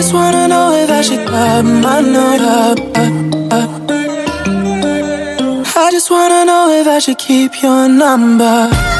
just wanna know if I should up my note up. I just wanna know if I should keep your number.